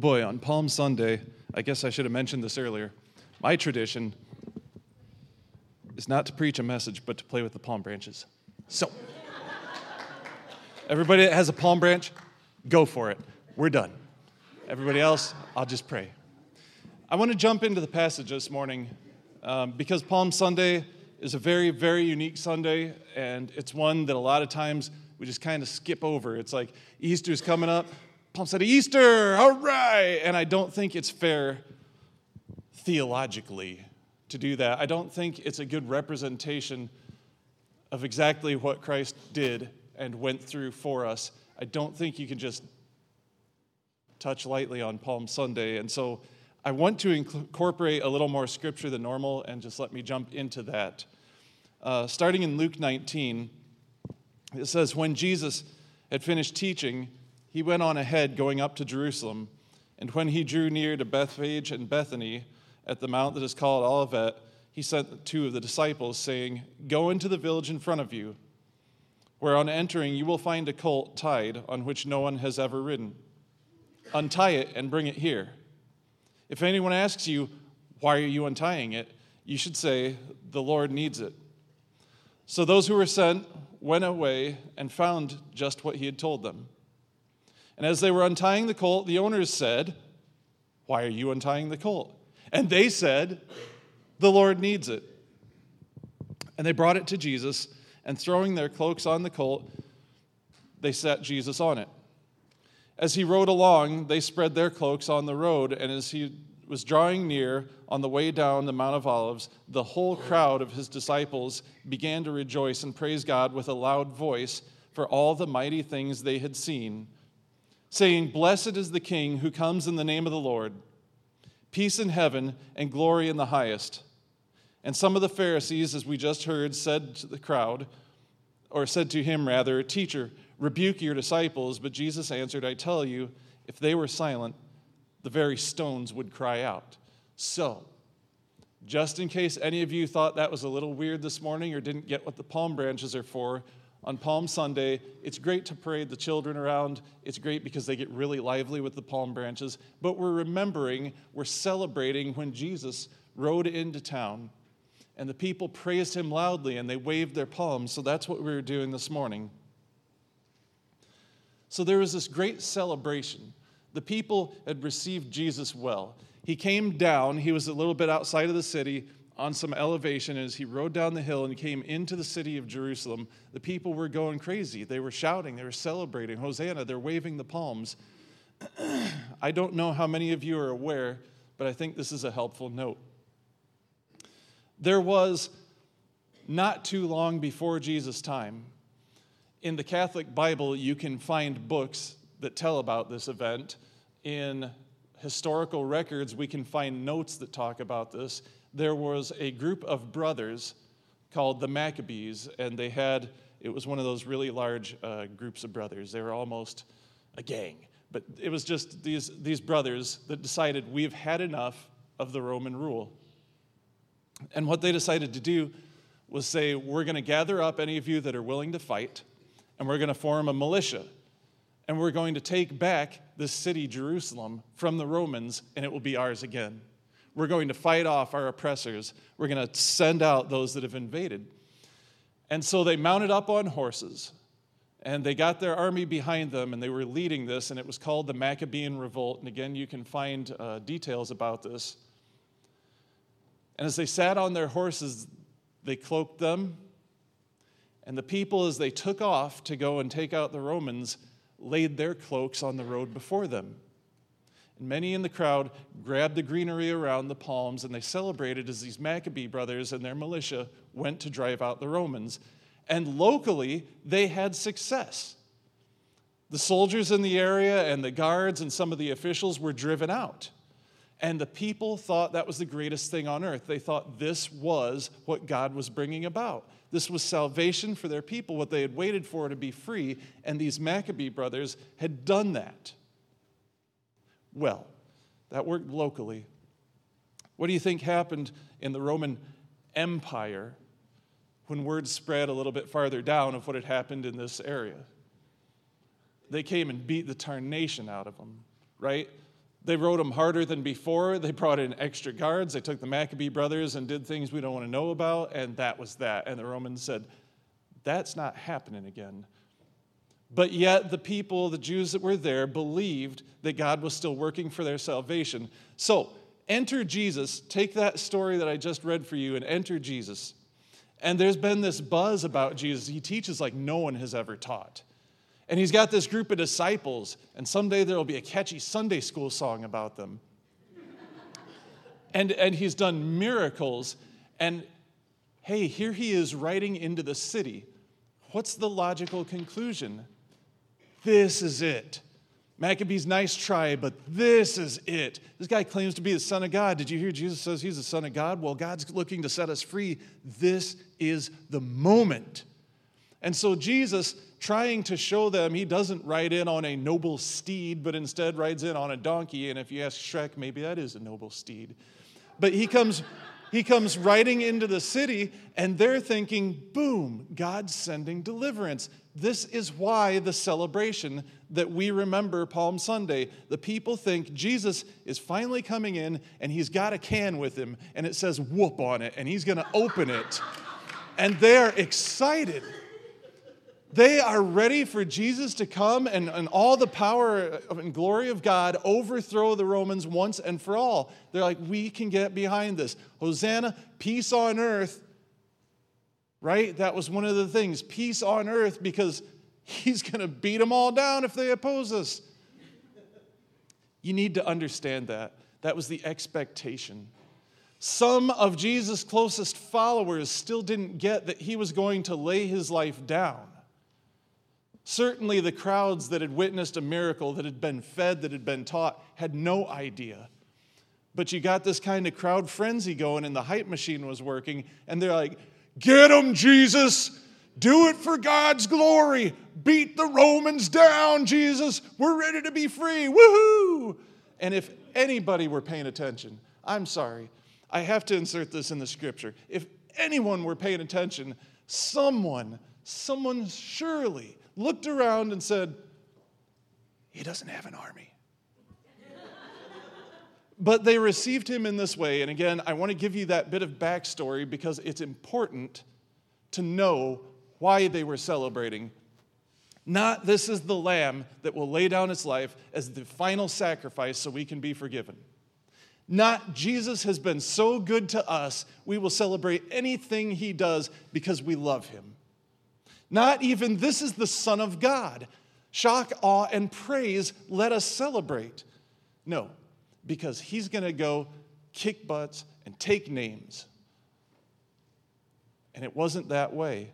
Boy, on Palm Sunday, I guess I should have mentioned this earlier. My tradition is not to preach a message, but to play with the palm branches. So, everybody that has a palm branch, go for it. We're done. Everybody else, I'll just pray. I want to jump into the passage this morning because Palm Sunday is a very, very unique Sunday, and it's one that a lot of times we just kind of skip over. It's like Easter's coming up. Palm Sunday, Easter, all right! And I don't think it's fair theologically to do that. I don't think it's a good representation of exactly what Christ did and went through for us. I don't think you can just touch lightly on Palm Sunday. And so I want to incorporate a little more scripture than normal, and just let me jump into that. Starting in Luke 19, it says, when Jesus had finished teaching, he went on ahead going up to Jerusalem. And when he drew near to Bethphage and Bethany at the mount that is called Olivet, he sent two of the disciples, saying, go into the village in front of you, where on entering you will find a colt tied on which no one has ever ridden. Untie it and bring it here. If anyone asks you, why are you untying it? You should say, the Lord needs it. So those who were sent went away and found just what he had told them. And as they were untying the colt, the owners said, why are you untying the colt? And they said, the Lord needs it. And they brought it to Jesus, and throwing their cloaks on the colt, they set Jesus on it. As he rode along, they spread their cloaks on the road, and as he was drawing near on the way down the Mount of Olives, the whole crowd of his disciples began to rejoice and praise God with a loud voice for all the mighty things they had seen, saying, blessed is the King who comes in the name of the Lord. Peace in heaven and glory in the highest. And some of the Pharisees, as we just heard, said to the crowd, or said to him rather, teacher, rebuke your disciples. But Jesus answered, I tell you, if they were silent, the very stones would cry out. So, just in case any of you thought that was a little weird this morning or didn't get what the palm branches are for, on Palm Sunday, it's great to parade the children around. It's great because they get really lively with the palm branches. But we're celebrating when Jesus rode into town. And the people praised him loudly and they waved their palms. So that's what we were doing this morning. So there was this great celebration. The people had received Jesus well. He came down. He was a little bit outside of the city on some elevation. As he rode down the hill and came into the city of Jerusalem, the people were going crazy. They were shouting. They were celebrating. Hosanna. They're waving the palms. I don't know how many of you are aware, but I think this is a helpful note. There was, not too long before Jesus' time, in the Catholic Bible, you can find books that tell about this event. In historical records, we can find notes that talk about this. There was a group of brothers called the Maccabees, and it was one of those really large groups of brothers. They were almost a gang. But it was just these brothers that decided, we've had enough of the Roman rule. And what they decided to do was say, we're going to gather up any of you that are willing to fight, and we're going to form a militia. And we're going to take back this city, Jerusalem, from the Romans, and it will be ours again. We're going to fight off our oppressors. We're going to send out those that have invaded. And so they mounted up on horses, and they got their army behind them, and they were leading this, and it was called the Maccabean Revolt. And again, you can find details about this. And as they sat on their horses, they cloaked them, and the people, as they took off to go and take out the Romans, laid their cloaks on the road before them. And many in the crowd grabbed the greenery around the palms, and they celebrated as these Maccabee brothers and their militia went to drive out the Romans. And locally, they had success. The soldiers in the area and the guards and some of the officials were driven out. And the people thought that was the greatest thing on earth. They thought this was what God was bringing about. This was salvation for their people, what they had waited for to be free, and these Maccabee brothers had done that. Well, that worked locally. What do you think happened in the Roman Empire when word spread a little bit farther down of what had happened in this area? They came and beat the tarnation out of them, right? They rode them harder than before. They brought in extra guards. They took the Maccabee brothers and did things we don't want to know about, and that was that. And the Romans said, that's not happening again. But yet the people, the Jews that were there, believed that God was still working for their salvation. So, enter Jesus. Take that story that I just read for you and enter Jesus. And there's been this buzz about Jesus. He teaches like no one has ever taught. And he's got this group of disciples, and someday there will be a catchy Sunday school song about them. And he's done miracles, and hey, here he is riding into the city. What's the logical conclusion? This is it. Maccabees, nice try, but this is it. This guy claims to be the Son of God. Did you hear Jesus says he's the Son of God? Well, God's looking to set us free. This is the moment. And so Jesus, trying to show them he doesn't ride in on a noble steed, but instead rides in on a donkey. And if you ask Shrek, maybe that is a noble steed. But he comes riding into the city, and they're thinking, boom, God's sending deliverance. This is why the celebration that we remember Palm Sunday. The people think Jesus is finally coming in, and he's got a can with him, and it says whoop on it, and he's going to open it. And they're excited. They are ready for Jesus to come and all the power and glory of God overthrow the Romans once and for all. They're like, we can get behind this. Hosanna, peace on earth. Right? That was one of the things. Peace on earth, because he's going to beat them all down if they oppose us. You need to understand that. That was the expectation. Some of Jesus' closest followers still didn't get that he was going to lay his life down. Certainly the crowds that had witnessed a miracle, that had been fed, that had been taught, had no idea. But you got this kind of crowd frenzy going, and the hype machine was working, and they're like, get him, Jesus! Do it for God's glory! Beat the Romans down, Jesus! We're ready to be free! Woohoo! And if anybody were paying attention, I'm sorry, I have to insert this in the scripture. If anyone were paying attention, someone surely looked around and said, he doesn't have an army. But they received him in this way. And again, I want to give you that bit of backstory because it's important to know why they were celebrating. Not this is the lamb that will lay down its life as the final sacrifice so we can be forgiven. Not Jesus has been so good to us, we will celebrate anything he does because we love him. Not even this is the Son of God. Shock, awe, and praise, let us celebrate. No, because he's going to go kick butts and take names. And it wasn't that way.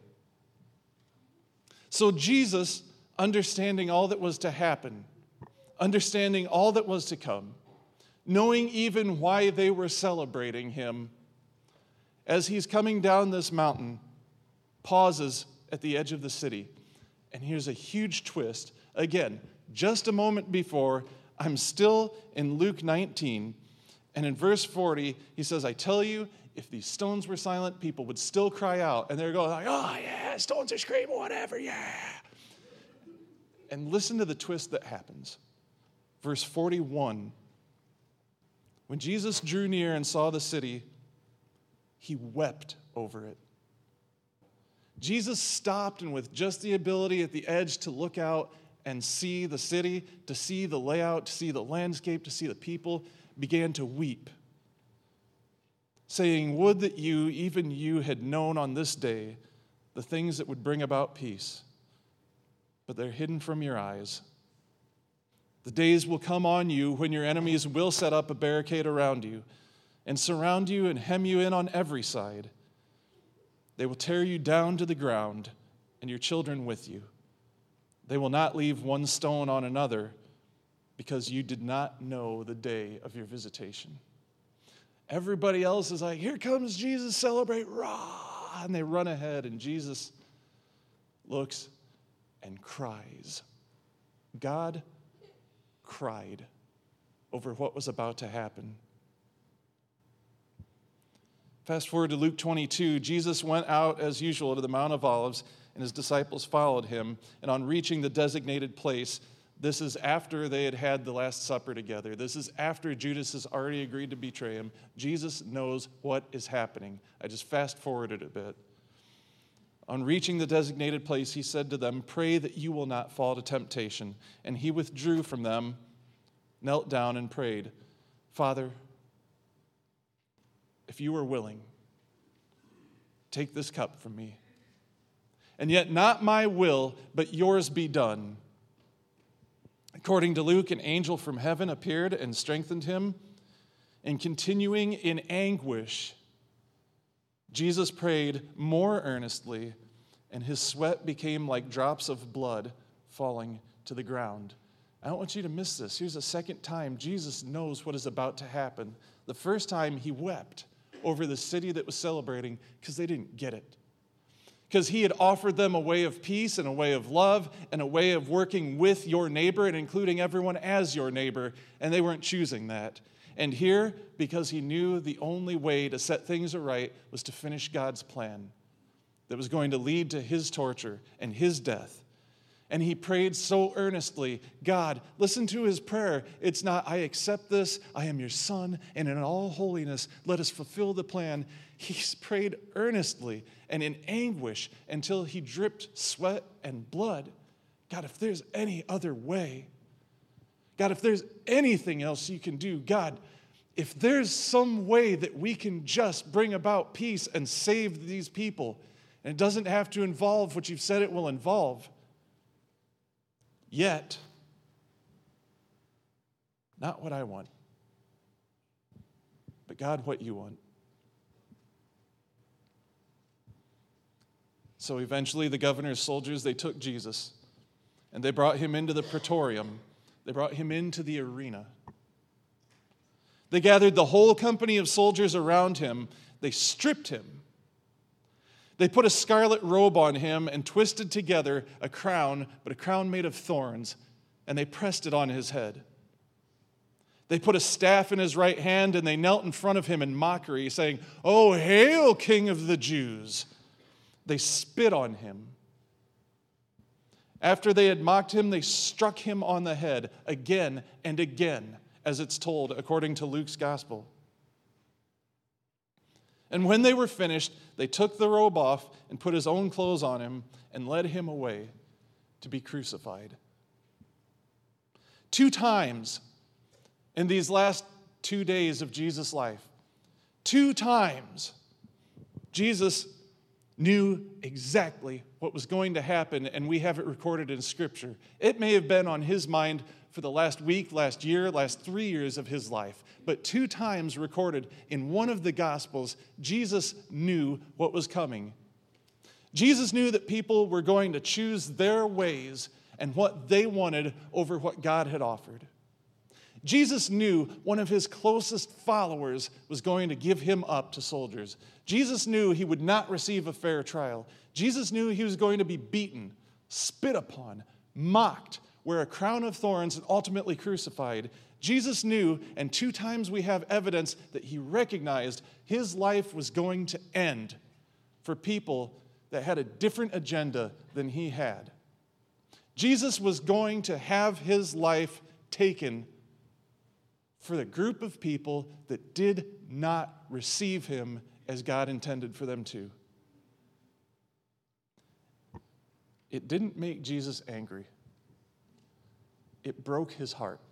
So Jesus, understanding all that was to happen, understanding all that was to come, knowing even why they were celebrating him, as he's coming down this mountain, pauses at the edge of the city. And here's a huge twist. Again, just a moment before, I'm still in Luke 19, and in verse 40, he says, I tell you, if these stones were silent, people would still cry out. And they're going like, oh yeah, stones are screaming, whatever, yeah. And listen to the twist that happens. Verse 41, when Jesus drew near and saw the city, he wept over it. Jesus stopped, and with just the ability at the edge to look out and see the city, to see the layout, to see the landscape, to see the people, began to weep, saying, would that you, even you, had known on this day the things that would bring about peace, but they're hidden from your eyes. The days will come on you when your enemies will set up a barricade around you and surround you and hem you in on every side. They will tear you down to the ground, and your children with you. They will not leave one stone on another, because you did not know the day of your visitation. Everybody else is like, here comes Jesus, celebrate, rah! And they run ahead, and Jesus looks and cries. God cried over what was about to happen. Fast forward to Luke 22, Jesus went out as usual to the Mount of Olives, and his disciples followed him. And on reaching the designated place, This is after they had had the Last Supper together. This is after Judas has already agreed to betray him. Jesus knows what is happening. I just fast forwarded a bit. On reaching the designated place, he said to them, "Pray that you will not fall to temptation." And he withdrew from them, knelt down, and prayed, "Father, if you are willing, take this cup from me. And yet not my will, but yours be done." According to Luke, an angel from heaven appeared and strengthened him. And continuing in anguish, Jesus prayed more earnestly, and his sweat became like drops of blood falling to the ground. I don't want you to miss this. Here's a second time Jesus knows what is about to happen. The first time he wept over the city that was celebrating because they didn't get it. Because he had offered them a way of peace and a way of love and a way of working with your neighbor and including everyone as your neighbor, and they weren't choosing that. And here, because he knew the only way to set things right was to finish God's plan that was going to lead to his torture and his death. And he prayed so earnestly, God, listen to his prayer. It's not, I accept this, I am your son, and in all holiness, let us fulfill the plan. He prayed earnestly and in anguish until he dripped sweat and blood. God, if there's any other way, God, if there's anything else you can do, God, if there's some way that we can just bring about peace and save these people, and it doesn't have to involve what you've said it will involve, yet, not what I want, but God, what you want. So eventually the governor's soldiers, they took Jesus and they brought him into the praetorium. They brought him into the arena. They gathered the whole company of soldiers around him. They stripped him. They put a scarlet robe on him and twisted together a crown, but a crown made of thorns, and they pressed it on his head. They put a staff in his right hand, and they knelt in front of him in mockery, saying, "Oh, hail, King of the Jews!" They spit on him. After they had mocked him, they struck him on the head again and again, as it's told according to Luke's gospel. And when they were finished, they took the robe off and put his own clothes on him and led him away to be crucified. 2 times in these last 2 days of Jesus' life, 2 times, Jesus knew exactly what was going to happen, and we have it recorded in Scripture. It may have been on his mind for the last week, last year, last 3 years of his life, but 2 times recorded in one of the Gospels, Jesus knew what was coming. Jesus knew that people were going to choose their ways and what they wanted over what God had offered. Jesus knew one of his closest followers was going to give him up to soldiers. Jesus knew he would not receive a fair trial. Jesus knew he was going to be beaten, spit upon, mocked, wear a crown of thorns, and ultimately crucified. Jesus knew, and 2 times we have evidence that he recognized his life was going to end for people that had a different agenda than he had. Jesus was going to have his life taken for the group of people that did not receive him as God intended for them to. It didn't make Jesus angry. It broke his heart.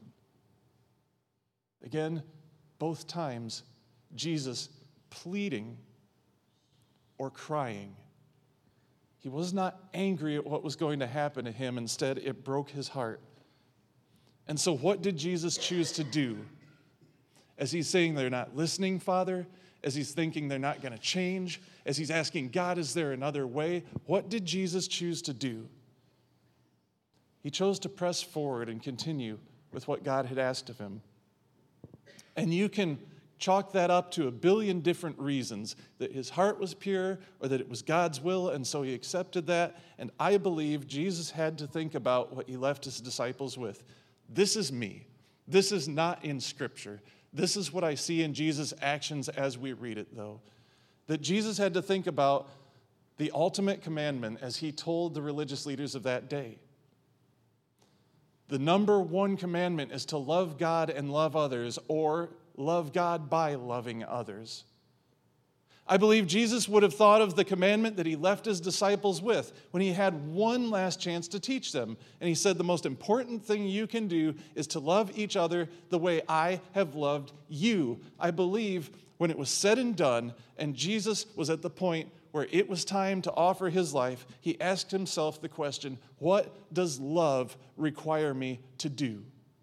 Again, both times, Jesus pleading or crying. He was not angry at what was going to happen to him. Instead, it broke his heart. And so what did Jesus choose to do? As he's saying they're not listening, Father, as he's thinking they're not going to change, as he's asking, God, is there another way? What did Jesus choose to do? He chose to press forward and continue with what God had asked of him. And you can chalk that up to a billion different reasons, that his heart was pure or that it was God's will, and so he accepted that. And I believe Jesus had to think about what he left his disciples with. This is me. This is not in Scripture. This is what I see in Jesus' actions as we read it, though. That Jesus had to think about the ultimate commandment as he told the religious leaders of that day. The number one commandment is to love God and love others, or love God by loving others. I believe Jesus would have thought of the commandment that he left his disciples with when he had one last chance to teach them. And he said, the most important thing you can do is to love each other the way I have loved you. I believe when it was said and done, and Jesus was at the point where it was time to offer his life, he asked himself the question, what does love require me to do?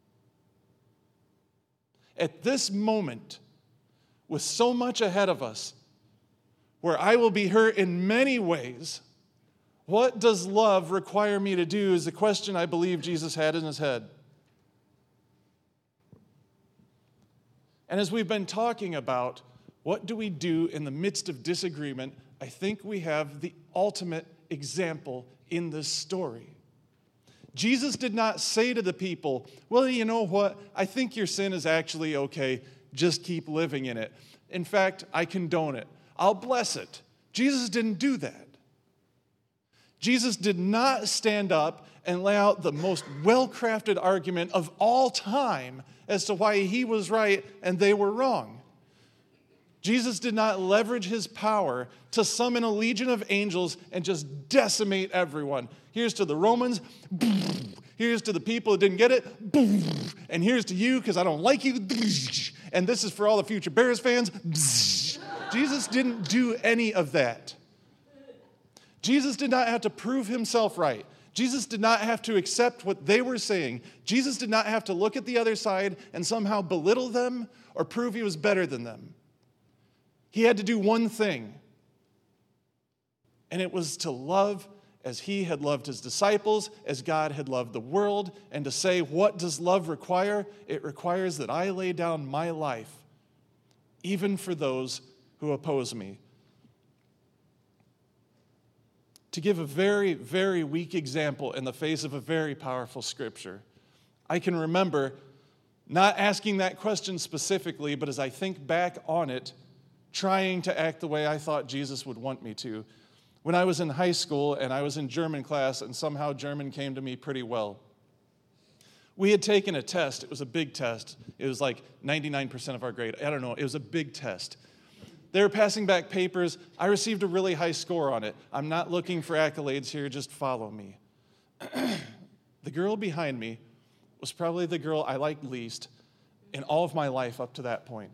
At this moment, with so much ahead of us, where I will be hurt in many ways, what does love require me to do is the question I believe Jesus had in his head. And as we've been talking about, what do we do in the midst of disagreement, I think we have the ultimate example in this story. Jesus did not say to the people, well, you know what? I think your sin is actually okay. Just keep living in it. In fact, I condone it. I'll bless it. Jesus didn't do that. Jesus did not stand up and lay out the most well-crafted argument of all time as to why he was right and they were wrong. Jesus did not leverage his power to summon a legion of angels and just decimate everyone. Here's to the Romans. Here's to the people who didn't get it. And here's to you because I don't like you. And this is for all the future Bears fans. Jesus didn't do any of that. Jesus did not have to prove himself right. Jesus did not have to accept what they were saying. Jesus did not have to look at the other side and somehow belittle them or prove he was better than them. He had to do one thing, and it was to love as he had loved his disciples, as God had loved the world, and to say, what does love require? It requires that I lay down my life, even for those who oppose me. To give a very, very weak example in the face of a very powerful scripture, I can remember not asking that question specifically, but as I think back on it, trying to act the way I thought Jesus would want me to. When I was in high school and I was in German class, and somehow German came to me pretty well. We had taken a test. It was a big test. It was like 99% of our grade. I don't know. It was a big test. They were passing back papers. I received a really high score on it. I'm not looking for accolades here. Just follow me. The girl behind me was probably the girl I liked least in all of my life up to that point.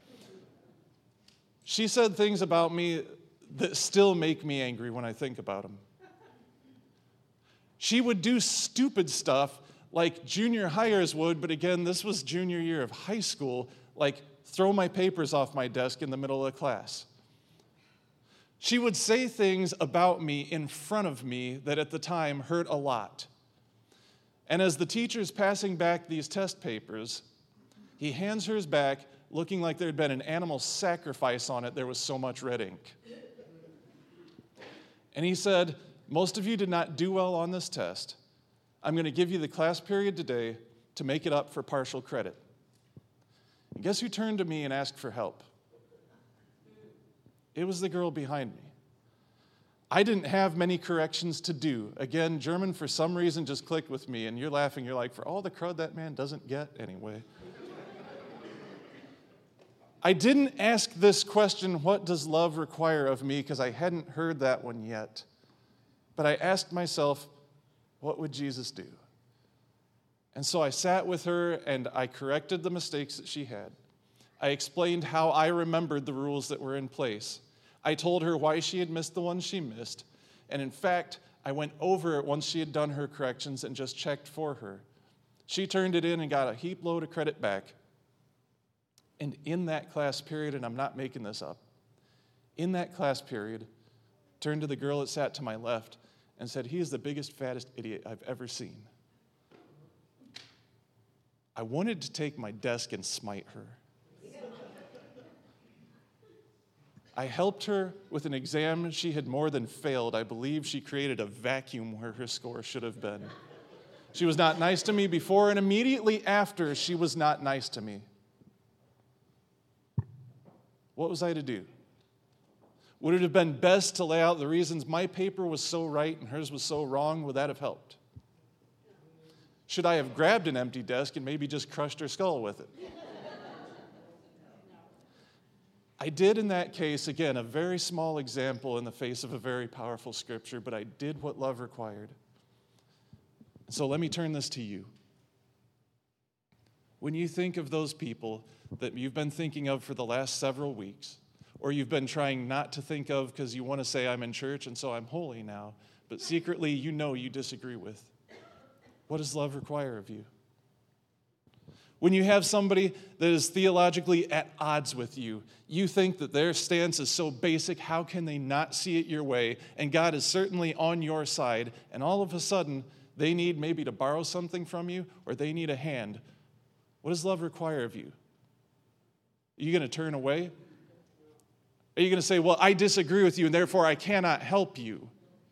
She said things about me that still make me angry when I think about them. She would do stupid stuff like junior hires would, but again, this was junior year of high school, like throw my papers off my desk in the middle of the class. She would say things about me in front of me that at the time hurt a lot. And as the teacher's passing back these test papers, he hands hers back looking like there had been an animal sacrifice on it. There was so much red ink. And he said, most of you did not do well on this test. I'm going to give you the class period today to make it up for partial credit. And guess who turned to me and asked for help? It was the girl behind me. I didn't have many corrections to do. Again, German for some reason just clicked with me, and you're laughing. You're like, for all the crud that man doesn't get anyway. I didn't ask this question, what does love require of me? Because I hadn't heard that one yet. But I asked myself, what would Jesus do? And so I sat with her and I corrected the mistakes that she had. I explained how I remembered the rules that were in place. I told her why she had missed the ones she missed. And in fact, I went over it once she had done her corrections and just checked for her. She turned it in and got a heap load of credit back. And in that class period, and I'm not making this up, in that class period, turned to the girl that sat to my left and said, he is the biggest, fattest idiot I've ever seen. I wanted to take my desk and smite her. I helped her with an exam she had more than failed. I believe she created a vacuum where her score should have been. She was not nice to me before, and immediately after, she was not nice to me. What was I to do? Would it have been best to lay out the reasons my paper was so right and hers was so wrong? Would that have helped? Should I have grabbed an empty desk and maybe just crushed her skull with it? I did in that case, again, a very small example in the face of a very powerful scripture, but I did what love required. So let me turn this to you. When you think of those people that you've been thinking of for the last several weeks, or you've been trying not to think of because you want to say, I'm in church and so I'm holy now, but secretly you know you disagree with, what does love require of you? When you have somebody that is theologically at odds with you, you think that their stance is so basic, how can they not see it your way? And God is certainly on your side, and all of a sudden, they need maybe to borrow something from you, or they need a hand. What does love require of you? Are you going to turn away? Are you going to say, well, I disagree with you, and therefore I cannot help you?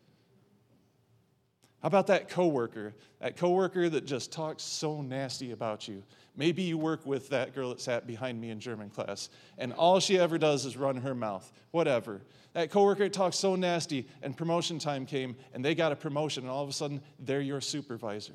How about that coworker that just talks so nasty about you? Maybe you work with that girl that sat behind me in German class, and all she ever does is run her mouth. Whatever. That coworker talks so nasty, and promotion time came, and they got a promotion, and all of a sudden, they're your supervisor.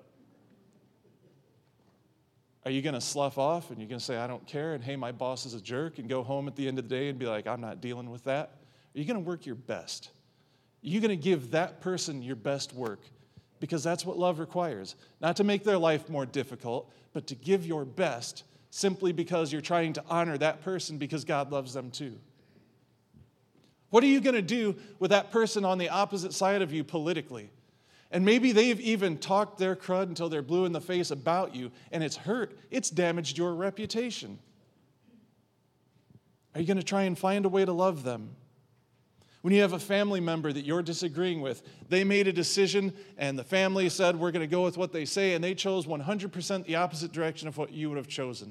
Are you going to slough off, and you're going to say, I don't care, and hey, my boss is a jerk, and go home at the end of the day and be like, I'm not dealing with that? Are you going to work your best? Are you going to give that person your best work? Because that's what love requires. Not to make their life more difficult, but to give your best simply because you're trying to honor that person because God loves them too. What are you going to do with that person on the opposite side of you politically? And maybe they've even talked their crud until they're blue in the face about you, and it's hurt. It's damaged your reputation. Are you going to try and find a way to love them? When you have a family member that you're disagreeing with, they made a decision and the family said, we're going to go with what they say, and they chose 100% the opposite direction of what you would have chosen.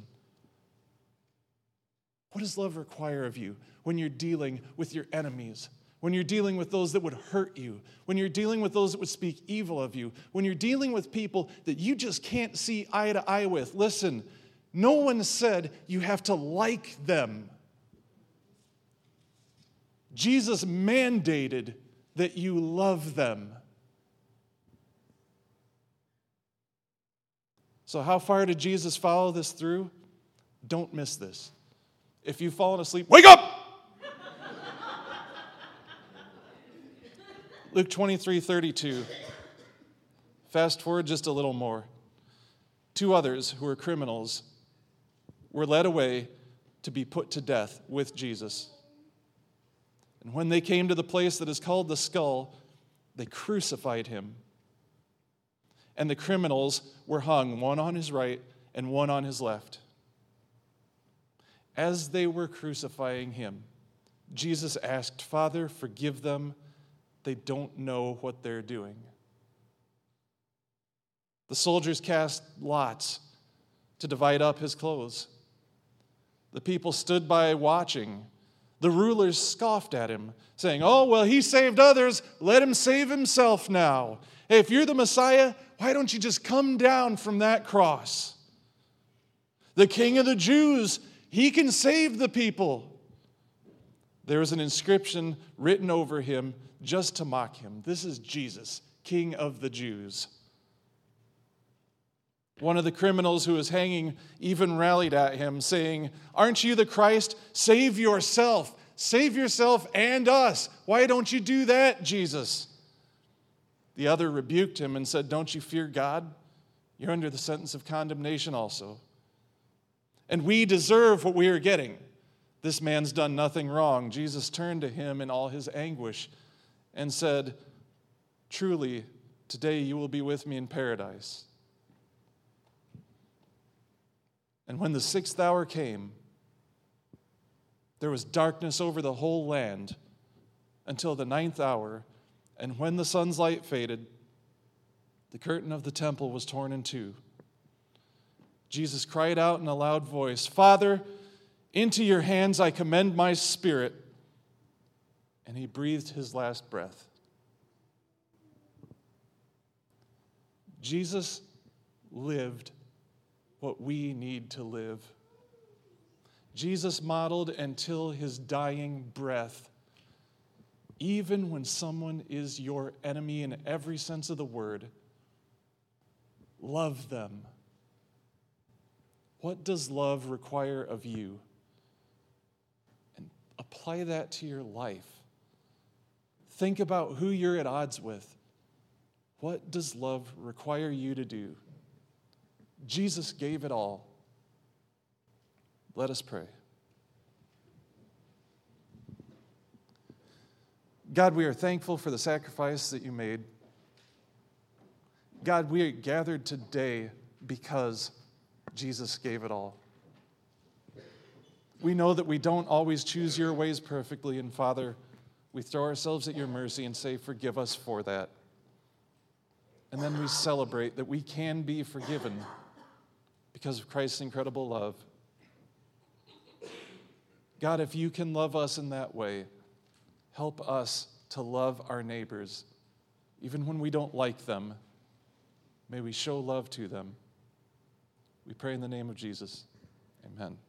What does love require of you when you're dealing with your enemies? When you're dealing with those that would hurt you? When you're dealing with those that would speak evil of you? When you're dealing with people that you just can't see eye to eye with? Listen, no one said you have to like them. Jesus mandated that you love them. So how far did Jesus follow this through? Don't miss this. If you've fallen asleep, wake up! Luke 23:32. Fast forward just a little more. 2 others who were criminals were led away to be put to death with Jesus. And when they came to the place that is called the Skull, they crucified him. And the criminals were hung, one on his right and one on his left. As they were crucifying him, Jesus asked, Father, forgive them. They don't know what they're doing. The soldiers cast lots to divide up his clothes. The people stood by watching. The rulers scoffed at him, saying, oh, well, he saved others. Let him save himself now. Hey, if you're the Messiah, why don't you just come down from that cross? The King of the Jews, he can save the people. There was an inscription written over him just to mock him. This is Jesus, King of the Jews. One of the criminals who was hanging even rallied at him, saying, aren't you the Christ? Save yourself. Save yourself and us. Why don't you do that, Jesus? The other rebuked him and said, don't you fear God? You're under the sentence of condemnation also. And we deserve what we are getting. This man's done nothing wrong. Jesus turned to him in all his anguish and said, truly, today you will be with me in paradise. And when the 6th hour came, there was darkness over the whole land until the 9th hour. And when the sun's light faded, the curtain of the temple was torn in two. Jesus cried out in a loud voice, Father, into your hands I commend my spirit. And he breathed his last breath. Jesus lived what we need to live. Jesus modeled until his dying breath. Even when someone is your enemy in every sense of the word, Love them. What does love require of you? And apply that to your life. Think about who you're at odds with. What does love require you to do? Jesus gave it all. Let us pray. God, we are thankful for the sacrifice that you made. God, we are gathered today because Jesus gave it all. We know that we don't always choose your ways perfectly, and Father, we throw ourselves at your mercy and say, forgive us for that. And then we celebrate that we can be forgiven because of Christ's incredible love. God, if you can love us in that way, help us to love our neighbors, even when we don't like them. May we show love to them. We pray in the name of Jesus. Amen.